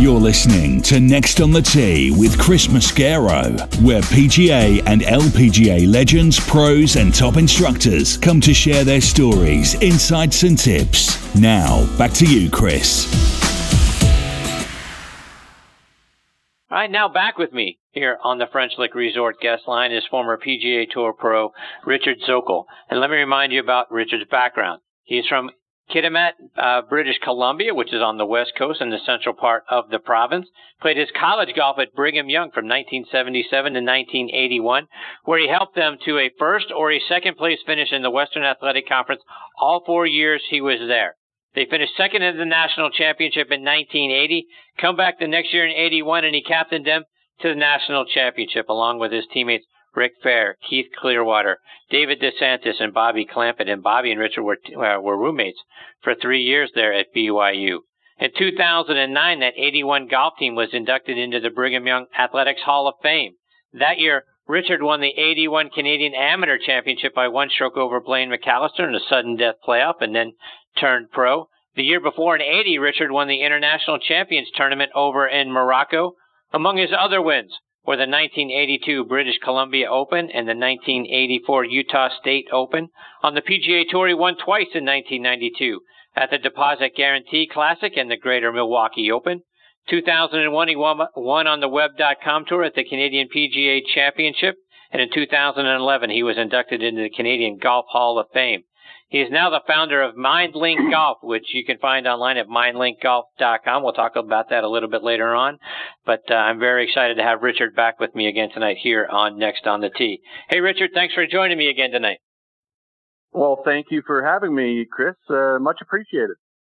You're listening to Next on the Tee with Chris Mascaro, where PGA and LPGA legends, pros and top instructors come to share their stories, insights and tips. Now, back to you, Chris. All right, now back with me here on the French Lick Resort guest line is former PGA Tour pro Richard Zokol. And let me remind you about Richard's background. He's from Kitimat, British Columbia, which is on the west coast in the central part of the province. Played his college golf at Brigham Young from 1977 to 1981, where he helped them to a first or a second place finish in the Western Athletic Conference all 4 years he was there. They finished second in the national championship in 1980, come back the next year in 81, and he captained them to the national championship along with his teammates Rick Fair, Keith Clearwater, David DeSantis, and Bobby Clampett. And Bobby and Richard were roommates for 3 years there at BYU. In 2009, that 81 golf team was inducted into the Brigham Young Athletics Hall of Fame. That year, Richard won the 81 Canadian Amateur Championship by one stroke over Blaine McAllister in a sudden death playoff and then turned pro. The year before, in 80, Richard won the International Champions Tournament over in Morocco. Among his other wins were the 1982 British Columbia Open and the 1984 Utah State Open. On the PGA Tour, he won twice in 1992 at the Deposit Guarantee Classic and the Greater Milwaukee Open. 2001, he won on the Web.com Tour at the Canadian PGA Championship. And in 2011, he was inducted into the Canadian Golf Hall of Fame. He is now the founder of MindLink Golf, which you can find online at mindlinkgolf.com. We'll talk about that a little bit later on. But I'm very excited to have Richard back with me again tonight here on Next on the Tee. Hey, Richard, thanks for joining me again tonight. Well, thank you for having me, Chris. Much appreciated.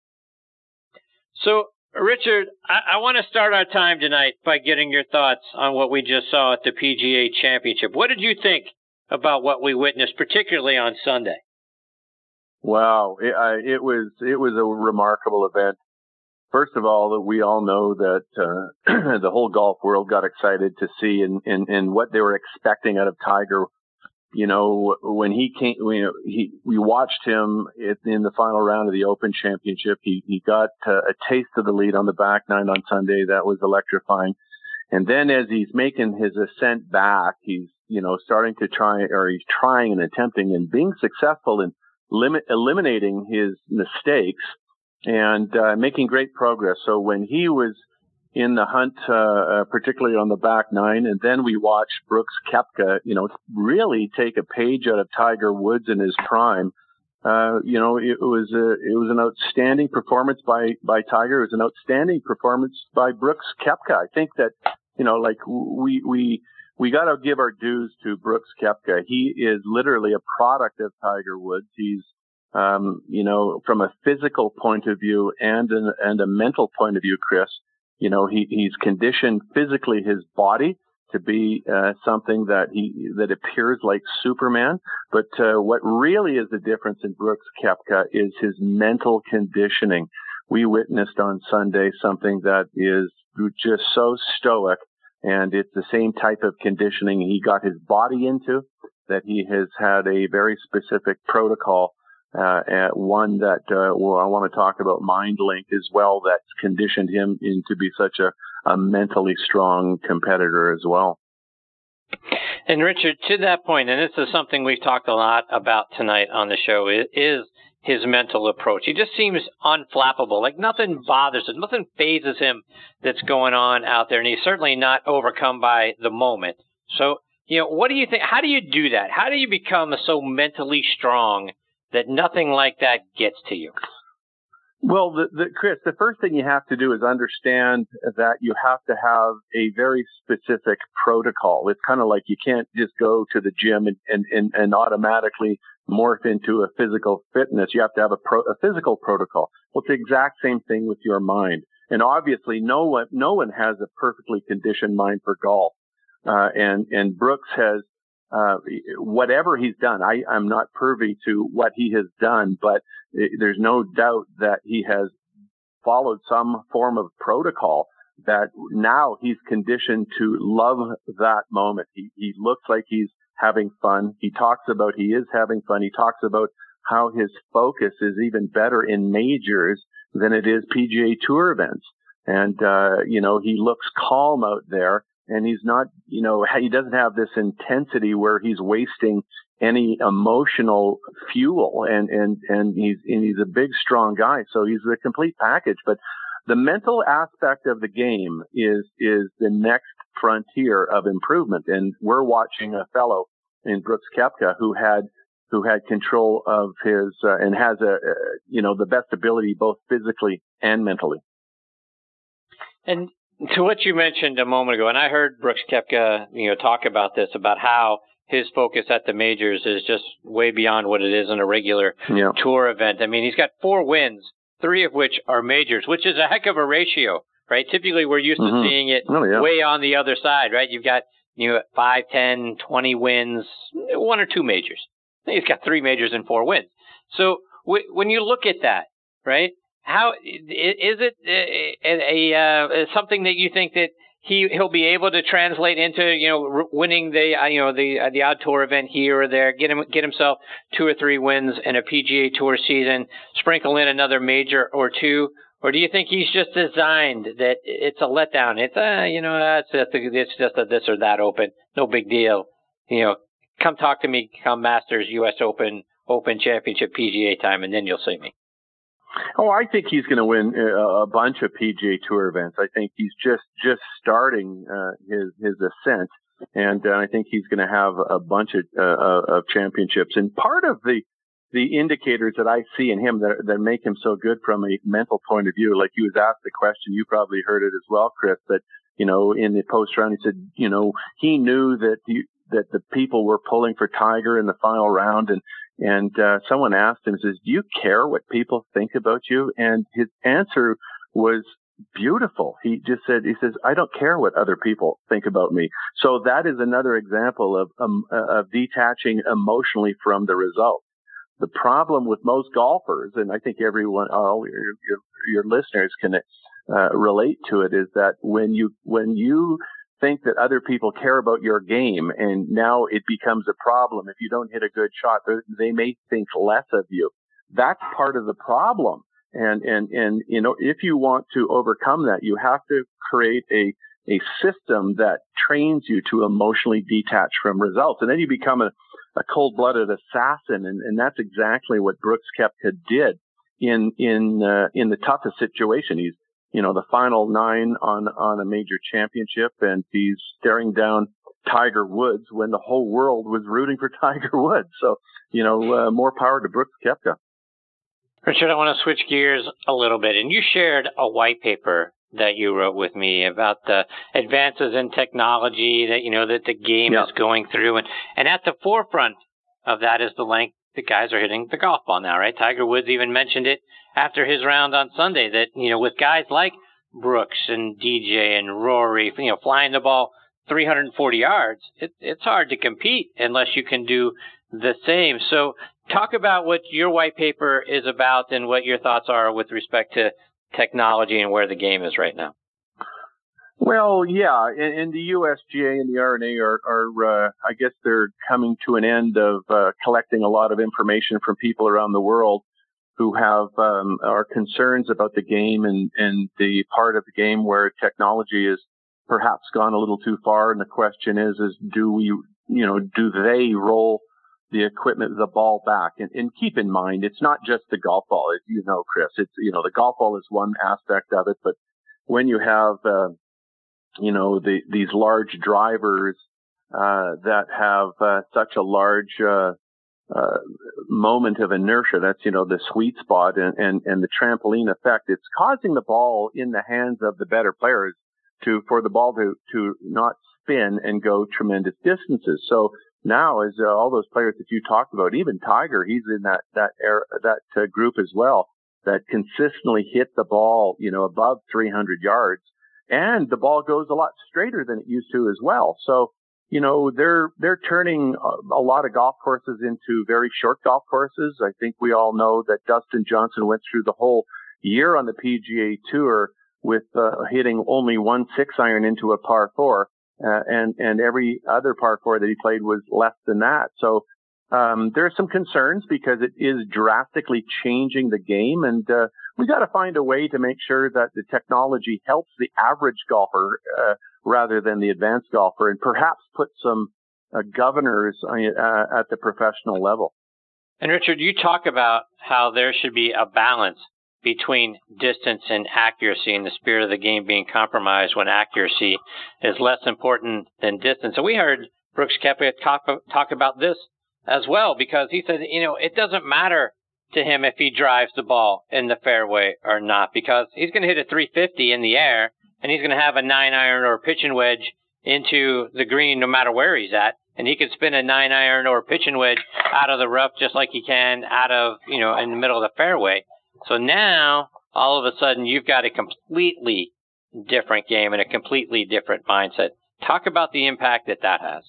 So, Richard, I want to start our time tonight by getting your thoughts on what we just saw at the PGA Championship. What did you think about what we witnessed, particularly on Sunday? Wow, it was a remarkable event. First of all, we all know that the whole golf world got excited to see and what they were expecting out of Tiger. You know, when he came, we watched him in the final round of the Open Championship. He got a taste of the lead on the back nine on Sunday. That was electrifying. And then as he's making his ascent back, he's starting to he's trying and attempting and being successful in eliminating his mistakes and making great progress. So when he was in the hunt, particularly on the back nine, and then we watched Brooks Koepka, really take a page out of Tiger Woods in his prime. It was an outstanding performance by Tiger. It was an outstanding performance by Brooks Koepka. I think that we got to give our dues to Brooks Koepka. He is literally a product of Tiger Woods. He's, from a physical point of view and a mental point of view, Chris, he's conditioned physically his body to be something that appears like Superman. But what really is the difference in Brooks Koepka is his mental conditioning. We witnessed on Sunday something that is just so stoic. And it's the same type of conditioning he got his body into, that he has had a very specific protocol, one that I want to talk about, MindLink as well, that's conditioned him into be such a mentally strong competitor as well. And Richard, to that point, and this is something we've talked a lot about tonight on the show, is his mental approach. He just seems unflappable, like nothing bothers him, nothing phases him that's going on out there, and he's certainly not overcome by the moment. So, what do you think? How do you do that? How do you become so mentally strong that nothing like that gets to you? Well, Chris, the first thing you have to do is understand that you have to have a very specific protocol. It's kind of like you can't just go to the gym and automatically morph into a physical fitness. You have to have a physical protocol. Well, it's the exact same thing with your mind. And obviously, no one has a perfectly conditioned mind for golf. And Brooks has, whatever he's done, I'm not privy to what he has done, but there's no doubt that he has followed some form of protocol that now he's conditioned to love that moment. He looks like he's having fun. He talks about he is having fun. He talks about how his focus is even better in majors than it is PGA Tour events. And, he looks calm out there, and he's not, he doesn't have this intensity where he's wasting any emotional fuel, and he's a big, strong guy. So he's a complete package. But the mental aspect of the game is the next frontier of improvement. And we're watching a fellow in Brooks Koepka who had control of his, and has the best ability both physically and mentally. And to what you mentioned a moment ago, and I heard Brooks Koepka, talk about this, about how his focus at the majors is just way beyond what it is in a regular tour event. I mean, he's got 4 wins, 3 of which are majors, which is a heck of a ratio, right? Typically, we're used to seeing it way on the other side, right? You've got 5, 10, 20 wins, 1 or 2 majors. He's got 3 majors and 4 wins. So when you look at that, right? How is it something that you think that he'll be able to translate into winning the odd tour event here or there, get himself 2 or 3 wins in a PGA Tour season, sprinkle in another major or 2, or do you think he's just designed that it's a letdown? It's it's just a this or that Open, no big deal. Come talk to me come Masters, U.S. Open Championship, PGA time, and then you'll see me. Oh, I think he's going to win a bunch of PGA Tour events. I think he's just starting his ascent, and I think he's going to have a bunch of championships. And part of the indicators that I see in him that make him so good from a mental point of view, like he was asked the question, you probably heard it as well, Chris, that in the post round he said, he knew that the people were pulling for Tiger in the final round, and someone asked him, says, do you care what people think about you? And his answer was beautiful. He says, I don't care what other people think about me. So that is another example of detaching emotionally from the result. The problem with most golfers, and I think everyone, all your listeners can relate to it, is that when you think that other people care about your game, and now it becomes a problem. If you don't hit a good shot, they may think less of you. That's part of the problem. And if you want to overcome that, you have to create a system that trains you to emotionally detach from results. And then you become a cold-blooded assassin. And that's exactly what Brooks Koepka did in the toughest situation. He's the final 9 on a major championship, and he's staring down Tiger Woods when the whole world was rooting for Tiger Woods. So, more power to Brooks Koepka. Richard, I want to switch gears a little bit. And you shared a white paper that you wrote with me about the advances in technology that the game is going through. And at the forefront of that is the length the guys are hitting the golf ball now, right? Tiger Woods even mentioned it after his round on Sunday that, with guys like Brooks and DJ and Rory, flying the ball 340 yards, it's hard to compete unless you can do the same. So talk about what your white paper is about and what your thoughts are with respect to technology and where the game is right now. Well, yeah, and the USGA and the R&A are I guess they're coming to an end of collecting a lot of information from people around the world who have are concerns about the game and the part of the game where technology is perhaps gone a little too far. And the question is do they roll the equipment, the ball back? And keep in mind, it's not just the golf ball, Chris. It's the golf ball is one aspect of it, but when you have these large drivers that have such a large moment of inertia, that's the sweet spot and the trampoline effect, it's causing the ball in the hands of the better players for the ball to not spin and go tremendous distances. So now, as all those players that you talked about, even Tiger, he's in that group as well, that consistently hit the ball above 300 yards. And the ball goes a lot straighter than it used to as well. So, they're turning a lot of golf courses into very short golf courses. I think we all know that Dustin Johnson went through the whole year on the PGA Tour with hitting only 1 6-iron into a par 4. And every other par 4 that he played was less than that. So, There are some concerns because it is drastically changing the game, and we got to find a way to make sure that the technology helps the average golfer rather than the advanced golfer, and perhaps put some governors at the professional level. And Richard, you talk about how there should be a balance between distance and accuracy, and the spirit of the game being compromised when accuracy is less important than distance. And we heard Brooks Koepka talk about this as well, because he said, it doesn't matter to him if he drives the ball in the fairway or not, because he's going to hit a 350 in the air, and he's going to have a 9-iron or a pitching wedge into the green no matter where he's at. And he can spin a 9-iron or a pitching wedge out of the rough just like he can out of, in the middle of the fairway. So now, all of a sudden, you've got a completely different game and a completely different mindset. Talk about the impact that has.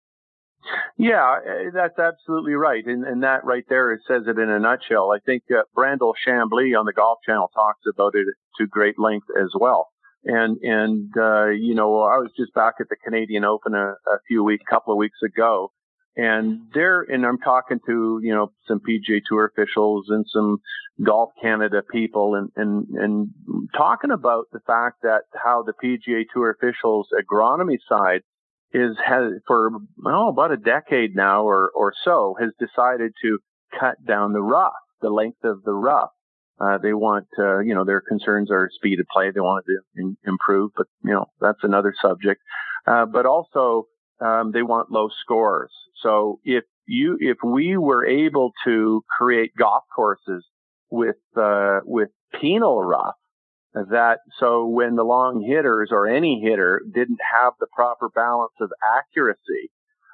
Yeah, that's absolutely right. And that right there, it says it in a nutshell. I think Brandel Chambly on the Golf Channel talks about it to great length as well. And I was just back at the Canadian Open a couple of weeks ago, and I'm talking to, some PGA Tour officials and some Golf Canada people and talking about the fact that how the PGA Tour officials agronomy side has for about a decade now or so has decided to cut down the length of the rough. They want, their concerns are speed of play. They want to improve, but, that's another subject. But also, they want low scores. So if we were able to create golf courses with penal rough, so when the long hitters or any hitter didn't have the proper balance of accuracy,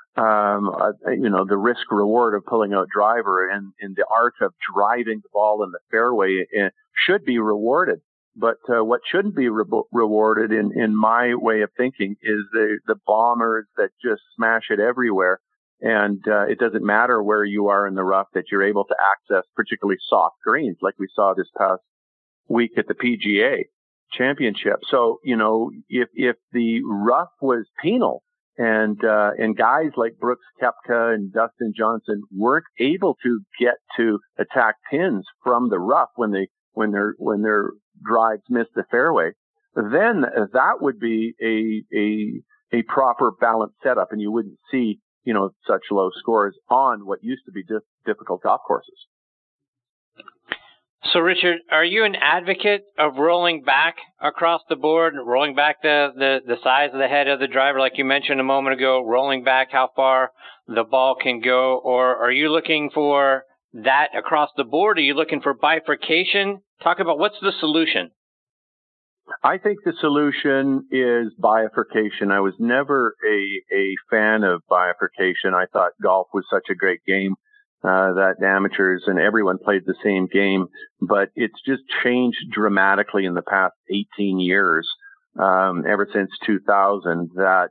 the risk reward of pulling out driver and the art of driving the ball in the fairway should be rewarded. But what shouldn't be rewarded, in my way of thinking, is the bombers that just smash it everywhere. And it doesn't matter where you are in the rough, that you're able to access particularly soft greens, like we saw this past week at the PGA Championship. So, if the rough was penal, and guys like Brooks Koepka and Dustin Johnson weren't able to get to attack pins from the rough when their drives missed the fairway, then that would be a proper balanced setup, and you wouldn't see such low scores on what used to be difficult golf courses. So, Richard, are you an advocate of rolling back across the board, rolling back the size of the head of the driver, like you mentioned a moment ago, rolling back how far the ball can go? Or are you looking for that across the board? Are you looking for bifurcation? Talk about what's the solution. I think the solution is bifurcation. I was never a fan of bifurcation. I thought golf was such a great game. That amateurs and everyone played the same game, but it's just changed dramatically in the past 18 years, ever since 2000, that,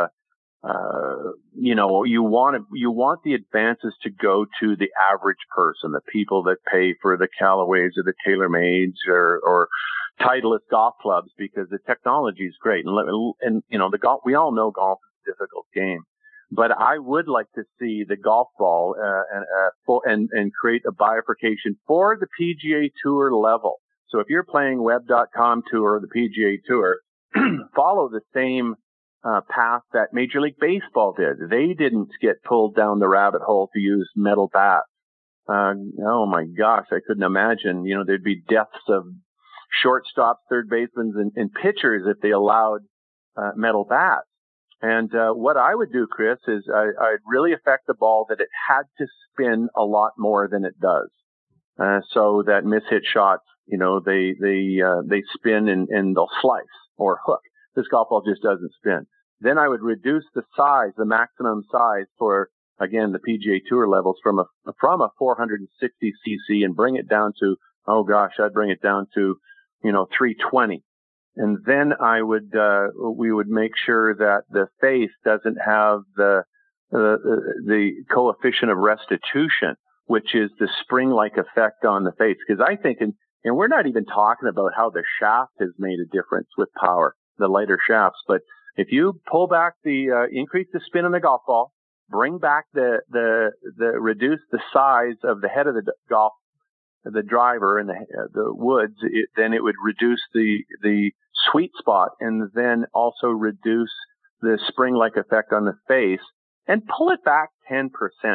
you want the advances to go to the average person, the people that pay for the Callaways or the TaylorMades or Titleist golf clubs, because the technology is great. And the golf, we all know golf is a difficult game. But I would like to see the golf ball and create a bifurcation for the PGA Tour level. So if you're playing Web.com Tour or the PGA Tour, follow the same path that Major League Baseball did. They didn't get pulled down the rabbit hole to use metal bats. Oh my gosh, I couldn't imagine. There'd be deaths of shortstops, third basemen, and pitchers if they allowed metal bats. And what I would do, Chris, is I'd really affect the ball that it had to spin a lot more than it does, so that mishit shots, they spin and they'll slice or hook. This golf ball just doesn't spin. Then I would reduce the size, the maximum size for, again, the PGA Tour levels from a 460 cc and bring it down to, I'd bring it down to 320. And then we would make sure that the face doesn't have the coefficient of restitution, which is the spring-like effect on the face. Because I think, and we're not even talking about how the shaft has made a difference with power, the lighter shafts. But if you pull back increase the spin on the golf ball, bring back reduce the size of the head of the driver and the woods, then it would reduce the sweet spot and then also reduce the spring-like effect on the face and pull it back 10%.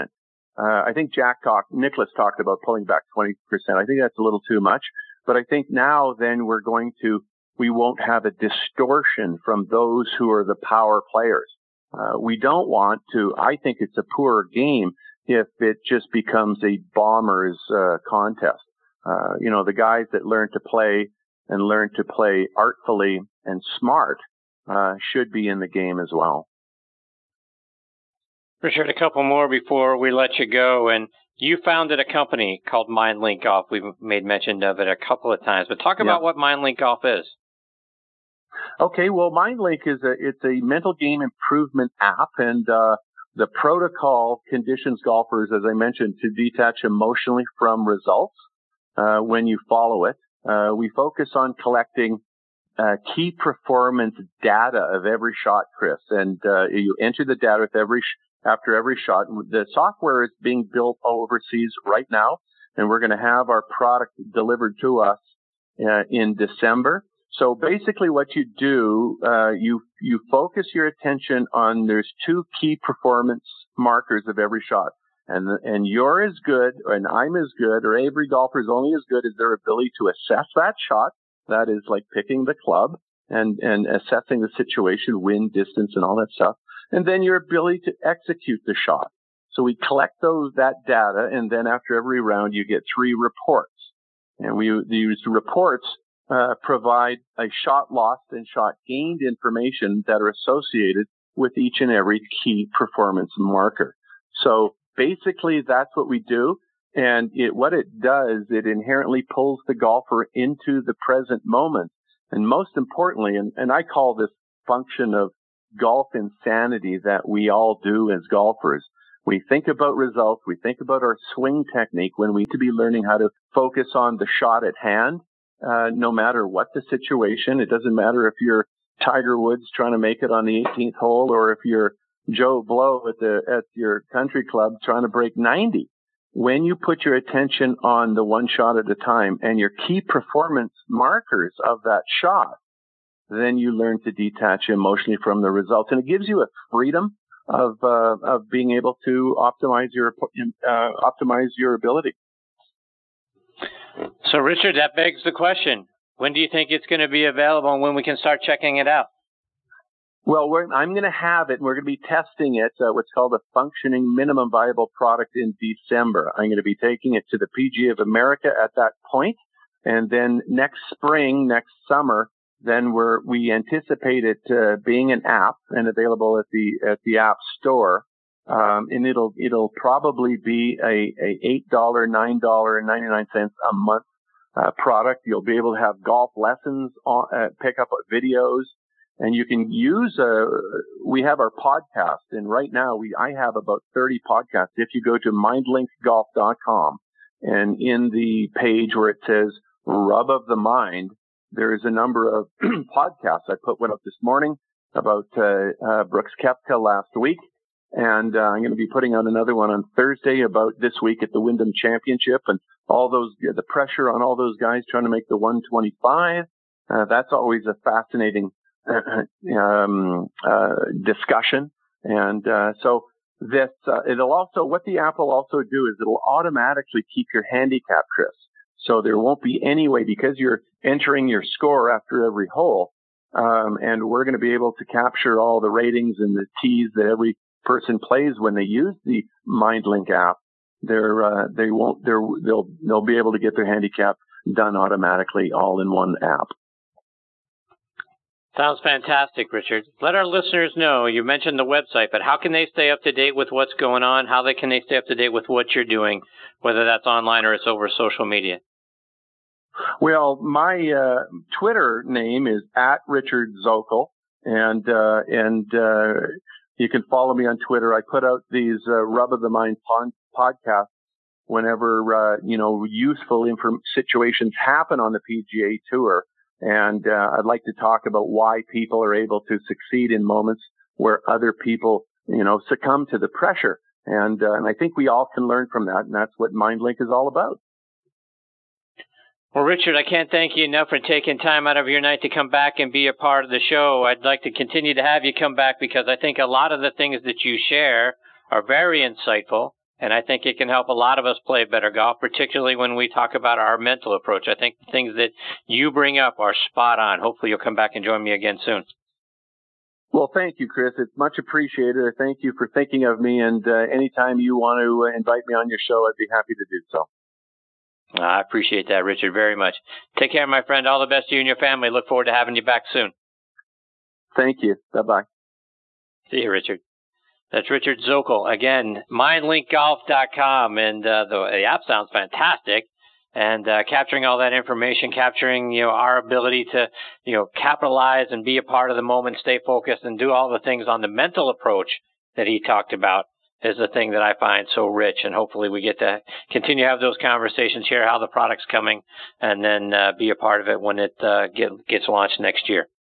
I think Nicholas talked about pulling back 20%. I think that's a little too much, but I think now then we won't have a distortion from those who are the power players. We don't want to, I think it's a poor game if it just becomes a bomber's contest. The guys that learn to play artfully and smart should be in the game as well. Richard, a couple more before we let you go. And you founded a company called MindLink Golf. We've made mention of it a couple of times, but talk about what MindLink Golf is. Okay, well, MindLink it's a mental game improvement app, and the protocol conditions golfers, as I mentioned, to detach emotionally from results when you follow it. We focus on collecting key performance data of every shot, Chris, and you enter the data with after every shot. The software is being built overseas right now, and we're going to have our product delivered to us in December. So basically what you do, you focus your attention on, there's two key performance markers of every shot. And you're as good, and I'm as good, or every golfer is only as good as their ability to assess that shot. That is like picking the club and assessing the situation, wind, distance, and all that stuff. And then your ability to execute the shot. So we collect that data, and then after every round, you get 3 reports. And these reports provide a shot lost and shot gained information that are associated with each and every key performance marker. So basically, that's what we do. And what it does, it inherently pulls the golfer into the present moment. And most importantly, and I call this function of golf insanity that we all do as golfers. We think about results. We think about our swing technique when we need to be learning how to focus on the shot at hand. No matter what the situation, it doesn't matter if you're Tiger Woods trying to make it on the 18th hole, or if you're Joe Blow at your country club trying to break 90. When you put your attention on the one shot at a time and your key performance markers of that shot, then you learn to detach emotionally from the results, and it gives you a freedom of being able to optimize your ability. So, Richard, that begs the question: when do you think it's going to be available, and when we can start checking it out? Well, I'm going to have it, and we're going to be testing it, what's called a functioning minimum viable product, in December. I'm going to be taking it to the PGA of America at that point, and then next summer, then we anticipate it being an app and available at the App Store, and it'll probably be a $8, $9.99 a month product. You'll be able to have golf lessons, pick up videos. And you can use, we have our podcast, and right now I have about 30 podcasts. If you go to mindlinkgolf.com, and in the page where it says Rub of the Mind, there's a number of podcasts. I put one up this morning about Brooks Koepka last week, and I'm going to be putting out another one on Thursday about this week at the Wyndham Championship, and the pressure on all those guys trying to make the 125. That's always a fascinating discussion. And so this what the app will also do is it'll automatically keep your handicap, Chris. So there won't be any way, because you're entering your score after every hole, and we're going to be able to capture all the ratings and the tees that every person plays when they use the MindLink app. They'll be able to get their handicap done automatically, all in one app. Sounds fantastic, Richard. Let our listeners know, you mentioned the website, but how can they stay up to date with what's going on? How can they stay up to date with what you're doing, whether that's online or it's over social media? Well, my Twitter name is @RichardZokel, and you can follow me on Twitter. I put out these Rub of the Mind podcasts whenever useful situations happen on the PGA Tour. And I'd like to talk about why people are able to succeed in moments where other people succumb to the pressure. And I think we all can learn from that. And that's what MindLink is all about. Well, Richard, I can't thank you enough for taking time out of your night to come back and be a part of the show. I'd like to continue to have you come back because I think a lot of the things that you share are very insightful, and I think it can help a lot of us play better golf, particularly when we talk about our mental approach. I think the things that you bring up are spot on. Hopefully you'll come back and join me again soon. Well, thank you, Chris. It's much appreciated. Thank you for thinking of me, and anytime you want to invite me on your show, I'd be happy to do so. I appreciate that, Richard, very much. Take care, my friend. All the best to you and your family. Look forward to having you back soon. Thank you. Bye-bye. See you, Richard. That's Richard Zokol. Again, mindlinkgolf.com. And the app sounds fantastic. And capturing all that information, capturing, our ability to, capitalize and be a part of the moment, stay focused, and do all the things on the mental approach that he talked about is the thing that I find so rich. And hopefully we get to continue to have those conversations, share how the product's coming, and then be a part of it when it gets launched next year.